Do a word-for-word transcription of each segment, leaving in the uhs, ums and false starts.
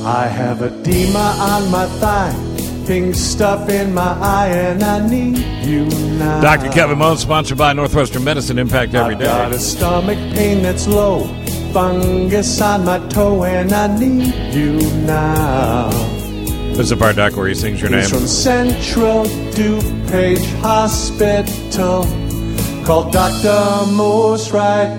I have edema on my thigh, pink stuff in my eye, and I need you now. Doctor Kevin Moe, sponsored by Northwestern Medicine. Impact every day. I've got a stomach pain that's low, fungus on my toe, and I need you now. This is the part, Doc, where he sings your name. He's from Central DuPage Hospital. Call Doctor Moose right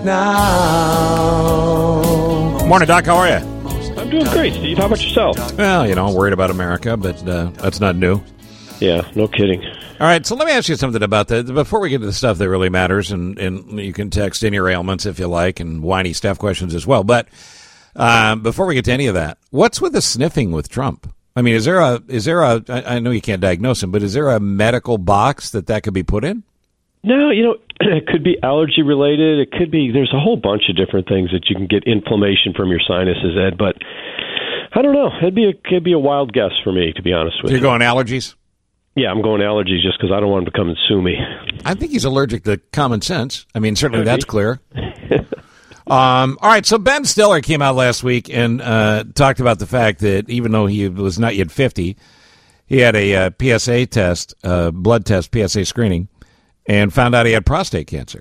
now. Morning, Doc. How are you? I'm doing great, Steve. How about yourself? Well, you know, I'm worried about America, but uh, that's not new. Yeah, no kidding. All right, so let me ask you something about that. Before we get to the stuff that really matters, and, and you can text in your ailments if you like, and whiny staff questions as well. But uh, before we get to any of that, what's with the sniffing with Trump? I mean, is there a, is there a, I know you can't diagnose him, but is there a medical box that that could be put in? No, you know, it could be allergy related. It could be, there's a whole bunch of different things that you can get inflammation from your sinuses, Ed, but I don't know. It'd be a, it'd be a wild guess for me, to be honest with You're you. You're going allergies? Yeah, I'm going allergies just because I don't want him to come and sue me. I think he's allergic to common sense. I mean, certainly Could that's be. clear. Um, all right, so Ben Stiller came out last week and uh, talked about the fact that even though he was not yet fifty, he had a uh, P S A test, uh, blood test, P S A screening, and found out he had prostate cancer.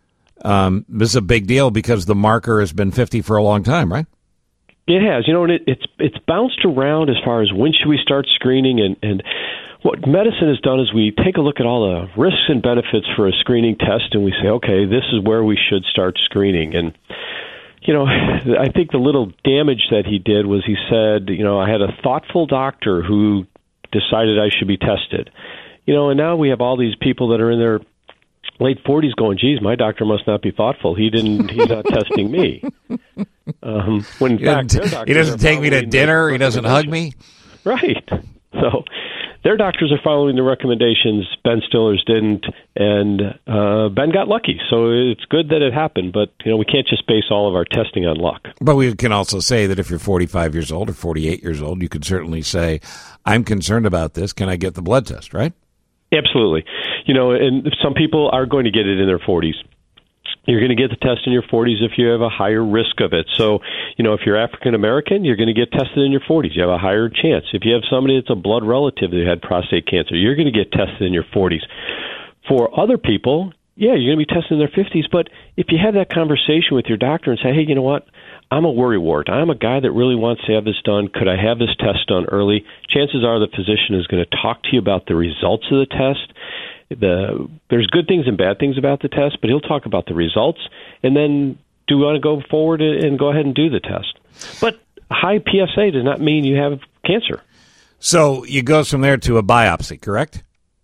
Um, this is a big deal because the marker has been fifty for a long time, right? It has. You know, and it, it's it's bounced around as far as when should we start screening, and, and what medicine has done is we take a look at all the risks and benefits for a screening test, and we say, okay, this is where we should start screening. And, you know, I think the little damage that he did was he said, you know, I had a thoughtful doctor who decided I should be tested. You know, and now we have all these people that are in their late forties going, geez, my doctor must not be thoughtful. He didn't, he's not testing me. Um, when in He fact, doesn't, their he doesn't doctors are take me to following dinner. the He doesn't hug me. Right. So their doctors are following the recommendations. Ben Stiller's didn't, and uh, Ben got lucky. So it's good that it happened, but you know we can't just base all of our testing on luck. But we can also say that if you're forty-five years old or forty-eight years old, you could certainly say, I'm concerned about this. Can I get the blood test, right? Absolutely. You know, and some people are going to get it in their forties. You're going to get the test in your forties if you have a higher risk of it. So, you know, if you're African American, you're going to get tested in your forties. You have a higher chance. If you have somebody that's a blood relative that had prostate cancer, you're going to get tested in your forties. For other people, yeah, you're going to be tested in their fifties. But if you have that conversation with your doctor and say, hey, you know what? I'm a worrywart. I'm a guy that really wants to have this done. Could I have this test done early? Chances are the physician is going to talk to you about the results of the test. The, there's good things and bad things about the test, but he'll talk about the results. And then do you want to go forward and go ahead and do the test? But high P S A does not mean you have cancer. So it goes from there to a biopsy, correct?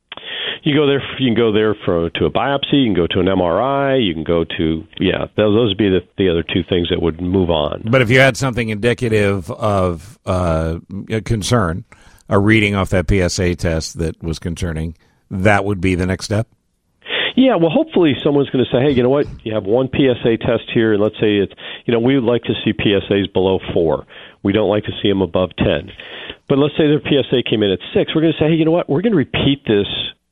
You go there. You can go there for to a biopsy. You can go to an M R I. You can go to yeah. Those would be the, the other two things that would move on. But if you had something indicative of uh, concern, a reading off that P S A test that was concerning, that would be the next step? Yeah, well, hopefully someone's going to say, hey, you know what? You have one P S A test here, and let's say it's, you know, we would like to see P S As below four. We don't like to see them above ten. But let's say their P S A came in at six. We're going to say, hey, you know what? We're going to repeat this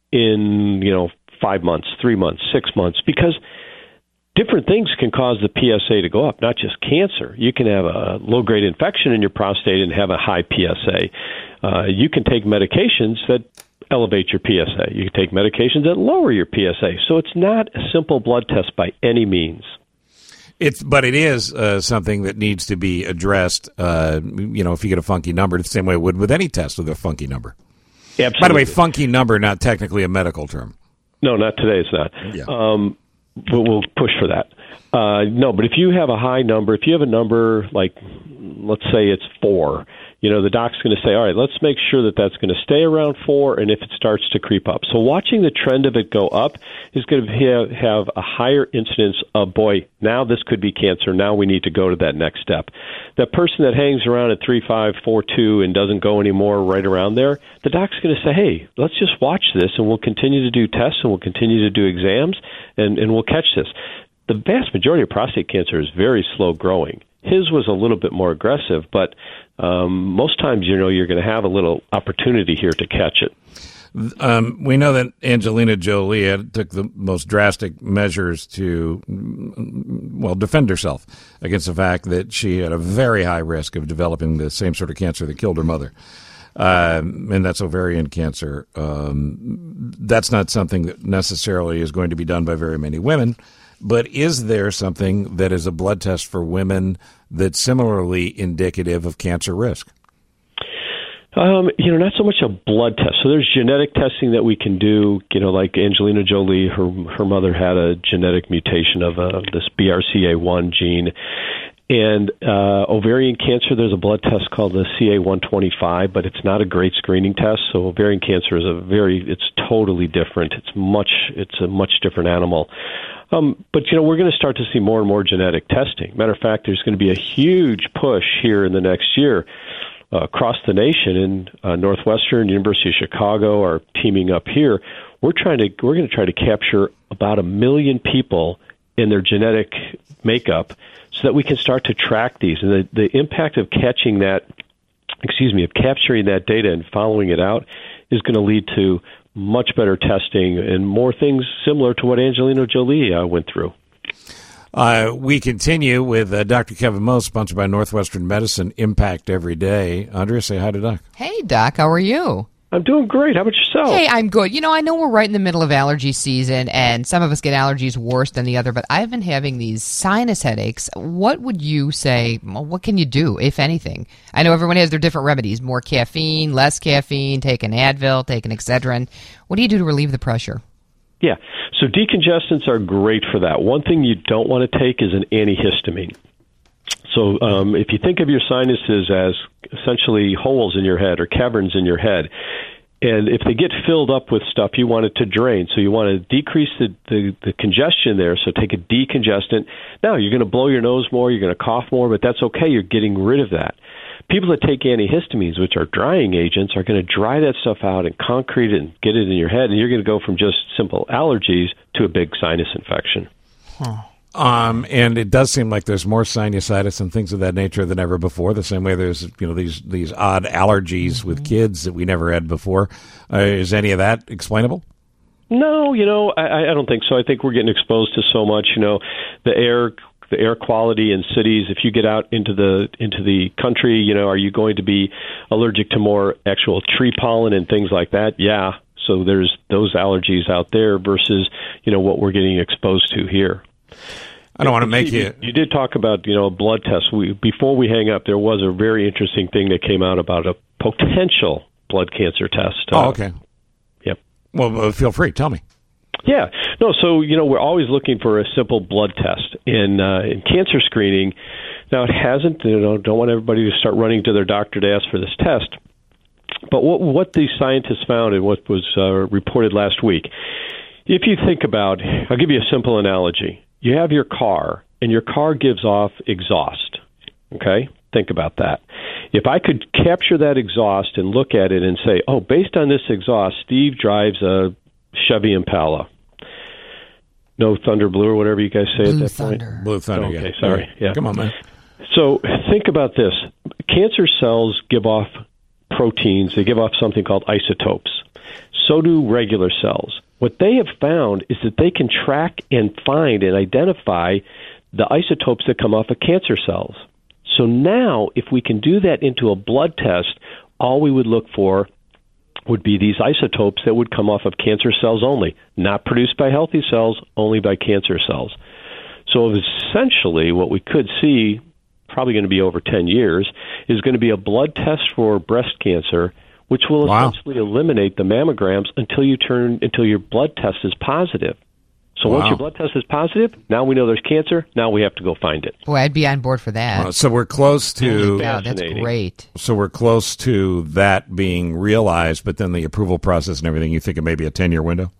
in, you know, five months, three months, six months, because different things can cause the P S A to go up, not just cancer. You can have a low-grade infection in your prostate and have a high P S A. Uh, you can take medications that elevate your P S A. You can take medications that lower your P S A. So it's not a simple blood test by any means. It's, but it is uh, something that needs to be addressed. Uh, you know, if you get a funky number, the same way it would with any test with a funky number. Absolutely. By the way, funky number, not technically a medical term. No, not today. It's not. Yeah. Um, we'll, we'll push for that. Uh, no, but if you have a high number, if you have a number like, let's say it's four, you know, the doc's going to say, all right, let's make sure that that's going to stay around four, and if it starts to creep up. So watching the trend of it go up is going to have, have a higher incidence of, boy, now this could be cancer. Now we need to go to that next step. That person that hangs around at three, five, four, two and doesn't go anymore right around there, the doc's going to say, hey, let's just watch this, and we'll continue to do tests, and we'll continue to do exams, and, and we'll catch this. The vast majority of prostate cancer is very slow growing. His was a little bit more aggressive, but um, most times, you know, you're going to have a little opportunity here to catch it. Um, we know that Angelina Jolie had, took the most drastic measures to, well, defend herself against the fact that she had a very high risk of developing the same sort of cancer that killed her mother. Um, and that's ovarian cancer. Um, that's not something that necessarily is going to be done by very many women. But is there something that is a blood test for women that's similarly indicative of cancer risk? Um, you know, not so much a blood test. So there's genetic testing that we can do. You know, like Angelina Jolie, her her mother had a genetic mutation of uh, this B R C A one gene. And uh, ovarian cancer, there's a blood test called the C A one twenty-five, but it's not a great screening test. So ovarian cancer is a very, it's totally different. It's much, it's a much different animal. Um, but, you know, we're going to start to see more and more genetic testing. Matter of fact, there's going to be a huge push here in the next year uh, across the nation. In uh, Northwestern, University of Chicago are teaming up here. We're trying to, we're going to try to capture about a million people in their genetic makeup so that we can start to track these. And the, the impact of catching that, excuse me, of capturing that data and following it out is going to lead to much better testing and more things similar to what Angelina Jolie uh, went through. Uh, we continue with uh, Doctor Kevin Moe, sponsored by Northwestern Medicine, Impact Every Day. Andrea, say hi to Doc. Hey, Doc. How are you? I'm doing great. How about yourself? Hey, I'm good. You know, I know we're right in the middle of allergy season, and some of us get allergies worse than the other, but I've been having these sinus headaches. What would you say, well, what can you do, if anything? I know everyone has their different remedies, more caffeine, less caffeine, take an Advil, take an Excedrin. What do you do to relieve the pressure? Yeah, so decongestants are great for that. One thing you don't want to take is an antihistamine. So um, if you think of your sinuses as essentially holes in your head or caverns in your head, and if they get filled up with stuff, you want it to drain. So you want to decrease the, the, the congestion there, so take a decongestant. Now, you're going to blow your nose more, you're going to cough more, but that's okay. You're getting rid of that. People that take antihistamines, which are drying agents, are going to dry that stuff out and concrete it and get it in your head, and you're going to go from just simple allergies to a big sinus infection. Huh. Um, and it does seem like there's more sinusitis and things of that nature than ever before. The same way there's, you know, these these odd allergies mm-hmm. with kids that we never had before. Uh, is any of that explainable? No, you know, I, I don't think so. I think we're getting exposed to so much. You know, the air, the air quality in cities. If you get out into the into the country, you know, are you going to be allergic to more actual tree pollen and things like that? Yeah. So there's those allergies out there versus, you know, what we're getting exposed to here. I don't want to make you... You did talk about, you know, a blood test. We, before we hang up, there was a very interesting thing that came out about a potential blood cancer test. Oh, okay. Uh, yep. Well, feel free. Tell me. Yeah. No, so, you know, we're always looking for a simple blood test in, uh, in cancer screening. Now, it hasn't, you know, don't want everybody to start running to their doctor to ask for this test. But what, what these scientists found and what was uh, reported last week, if you think about, I'll give you a simple analogy. You have your car, and your car gives off exhaust, okay? Think about that. If I could capture that exhaust and look at it and say, oh, based on this exhaust, Steve drives a Chevy Impala. No Thunder Blue or whatever you guys say Blue at that Thunder. point. Blue Thunder, okay, yeah. sorry. Yeah. Come on, man. So think about this. Cancer cells give off proteins. They give off something called isotopes. So do regular cells. What they have found is that they can track and find and identify the isotopes that come off of cancer cells. So now, if we can do that into a blood test, all we would look for would be these isotopes that would come off of cancer cells only, not produced by healthy cells, only by cancer cells. So essentially, what we could see, probably going to be over ten years, is going to be a blood test for breast cancer, which will wow. essentially eliminate the mammograms until you turn until your blood test is positive. So wow. once your blood test is positive, now we know there's cancer. Now we have to go find it. Boy, I'd be on board for that. Uh, so we're close to. Wow, that's great. So we're close to that being realized, but then the approval process and everything. You think it may be a ten-year window?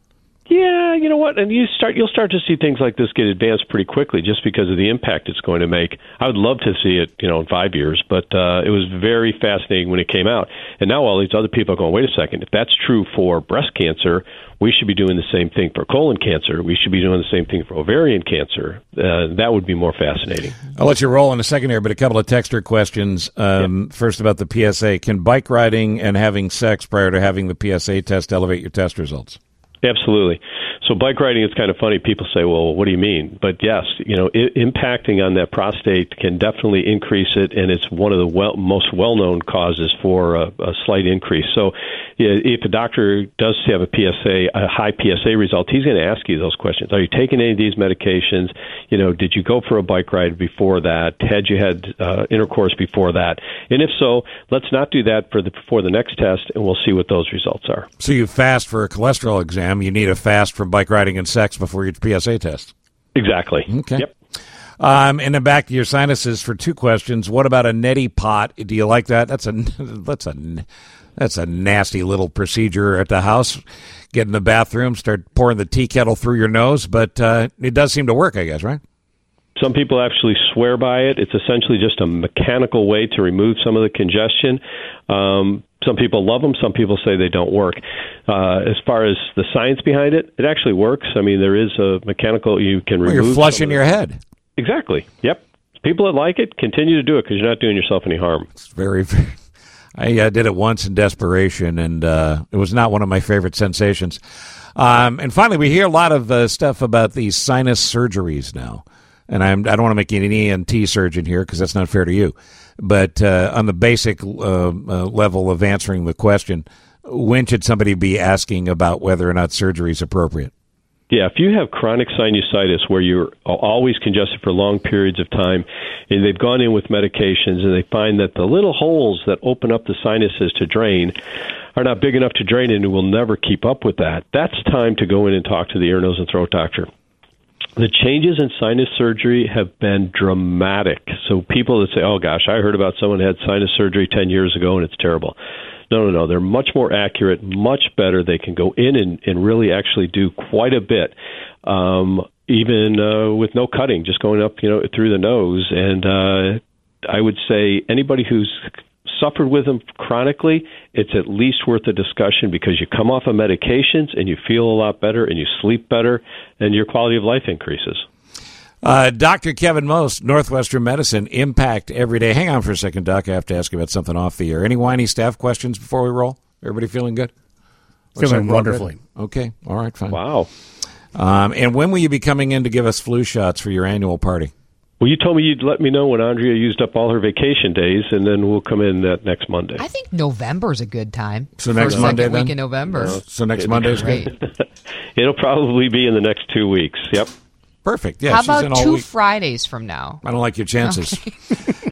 Yeah, you know what? And you start, you'll start to see things like this get advanced pretty quickly, just because of the impact it's going to make. I would love to see it, you know, in five years, but uh, it was very fascinating when it came out. And now all these other people are going, wait a second, if that's true for breast cancer, we should be doing the same thing for colon cancer. We should be doing the same thing for ovarian cancer. Uh, that would be more fascinating. I'll let you roll in a second here, but a couple of texter questions. Um, yep. First about the P S A. Can bike riding and having sex prior to having the P S A test elevate your test results? Absolutely. So bike riding is kind of funny. People say, well, what do you mean? But yes, you know, I- impacting on that prostate can definitely increase it, and it's one of the well, most well-known causes for a, a slight increase. So if a doctor does have a P S A, a high P S A result, he's going to ask you those questions. Are you taking any of these medications? You know, did you go for a bike ride before that? Had you had uh, intercourse before that? And if so, let's not do that for the, before the next test, and we'll see what those results are. So you fast for a cholesterol exam. You need a fast from bike riding and sex before your P S A test. Exactly. Okay. Yep. Um, and then back to your sinuses for two questions. What about a neti pot? Do you like that? That's a that's a that's a nasty little procedure at the house. Get in the bathroom, start pouring the tea kettle through your nose, but uh, it does seem to work, I guess, right? Some people actually swear by it. It's essentially just a mechanical way to remove some of the congestion. Um, some people love them. Some people say they don't work. Uh, as far as the science behind it, it actually works. I mean, there is a mechanical you can well, remove. You're flushing your head. Exactly. Yep. People that like it, continue to do it because you're not doing yourself any harm. It's very, very I uh, did it once in desperation, and uh, it was not one of my favorite sensations. Um, and finally, we hear a lot of uh, stuff about these sinus surgeries now. And I'm, I don't want to make you an E N T surgeon here because that's not fair to you. But uh, on the basic uh, uh, level of answering the question, when should somebody be asking about whether or not surgery is appropriate? Yeah, if you have chronic sinusitis where you're always congested for long periods of time, and they've gone in with medications and they find that the little holes that open up the sinuses to drain are not big enough to drain and will never keep up with that, that's time to go in and talk to the ear, nose, and throat doctor. The changes in sinus surgery have been dramatic. So people that say, oh, gosh, I heard about someone who had sinus surgery ten years ago and it's terrible. No, no, no. They're much more accurate, much better. They can go in and, and really actually do quite a bit, um, even uh, with no cutting, just going up, you know, through the nose. And uh, I would say anybody who's suffered with them chronically, it's at least worth a discussion because you come off of medications and you feel a lot better and you sleep better and your quality of life increases. Uh, Doctor Kevin Most, Northwestern Medicine, Impact Every Day. Hang on for a second, Doc. I have to ask you about something off the air. Any whiny staff questions before we roll? Everybody feeling good? Feeling wonderfully. Good? Okay. All right, fine. Wow. Um, and when will you be coming in to give us flu shots for your annual party? Well, you told me you'd let me know when Andrea used up all her vacation days, and then we'll come in that next Monday. I think November's a good time. So next First, Monday, second then? week in November. No. So next Monday's Great. good? It'll probably be in the next two weeks. Yep. Perfect. Yeah, How she's in about all two week. Fridays from now? I don't like your chances. Okay.